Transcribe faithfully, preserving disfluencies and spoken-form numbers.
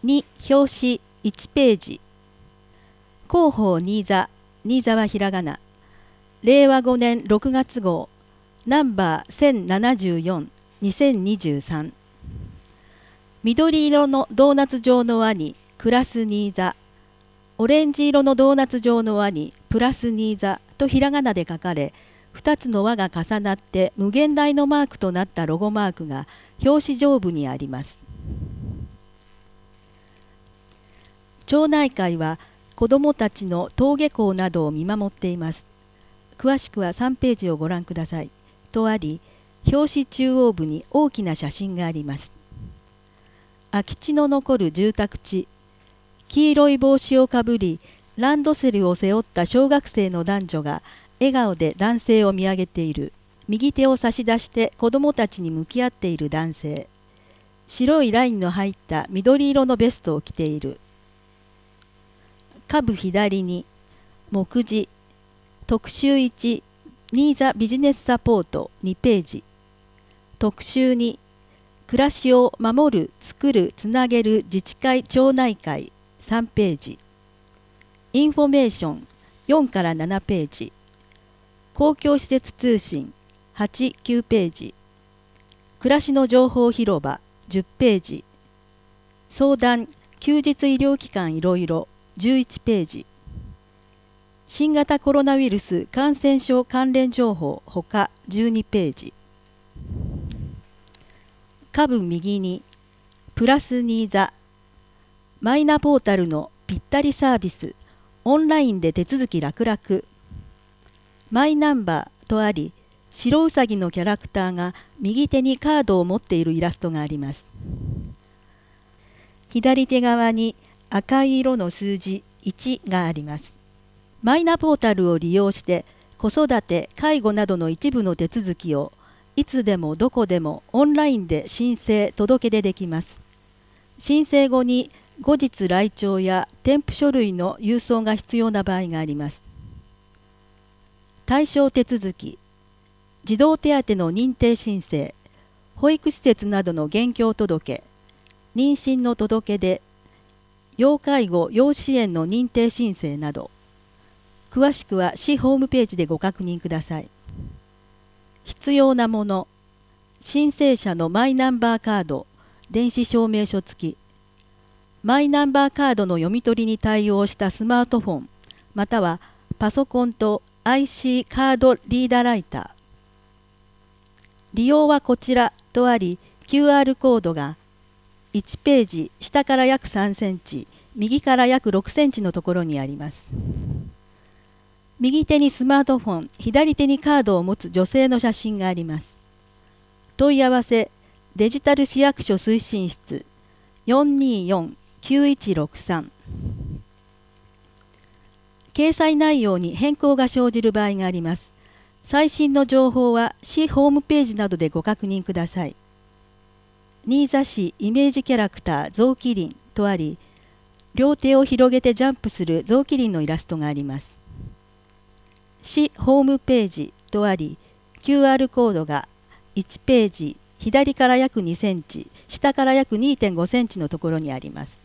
に表紙いちページ。広報新座、新座はひらがな。れいわごねんろくがつ号、ナンバーせんななじゅうよん、にせんにじゅうさん。緑色のドーナツ状の輪にクラス新座、オレンジ色のドーナツ状の輪にプラス新座とひらがなで書かれ、ふたつの輪が重なって無限大のマークとなったロゴマークが表紙上部にあります。町内会は子どもたちの登下校などを見守っています。詳しくはさんページをご覧ください。とあり、表紙中央部に大きな写真があります。空き地の残る住宅地、黄色い帽子をかぶり、ランドセルを背負った小学生の男女が笑顔で男性を見上げている。右手を差し出して子どもたちに向き合っている男性。白いラインの入った緑色のベストを着ている。下部左に、目次、特集いち、新座ビジネスサポートにページ。特集に、暮らしを守る、作る、つなげる自治会町内会さんページ。インフォメーションよんからななページ。公共施設通信はち、きゅうページ。暮らしの情報広場じゅっページ。相談、休日医療機関いろいろじゅういちページ。新型コロナウイルス感染症関連情報ほかじゅうにページ。下部右に、プラス新座、マイナポータルのぴったりサービス、オンラインで手続き楽々。マイナンバーとあり、白うさぎのキャラクターが右手にカードを持っているイラストがあります。左手側に赤い色の数字いちがあります。マイナポータルを利用して子育て・介護などの一部の手続きをいつでもどこでもオンラインで申請・届け出できます。申請後に後日来庁や添付書類の郵送が必要な場合があります。対象手続き、児童手当の認定申請、保育施設などの現況届、妊娠の届け出、要介護・要支援の認定申請など、詳しくは市ホームページでご確認ください。必要なもの、申請者のマイナンバーカード、電子証明書付き、マイナンバーカードの読み取りに対応したスマートフォン、またはパソコンと アイシー カードリーダーライター。利用はこちらとあり、キューアール コードがいちページ下から約さんセンチ、右から約ろくセンチのところにあります。右手にスマートフォン、左手にカードを持つ女性の写真があります。問い合わせ、デジタル市役所推進室 よんにーよんきゅういちろくさん。掲載内容に変更が生じる場合があります。最新の情報は市ホームページなどでご確認ください。新座市イメージキャラクターゾウキリンとあり、両手を広げてジャンプするゾウキリンのイラストがあります。市ホームページとあり、キューアール コードがいちページ左から約にセンチ、下から約 にてんごセンチのところにあります。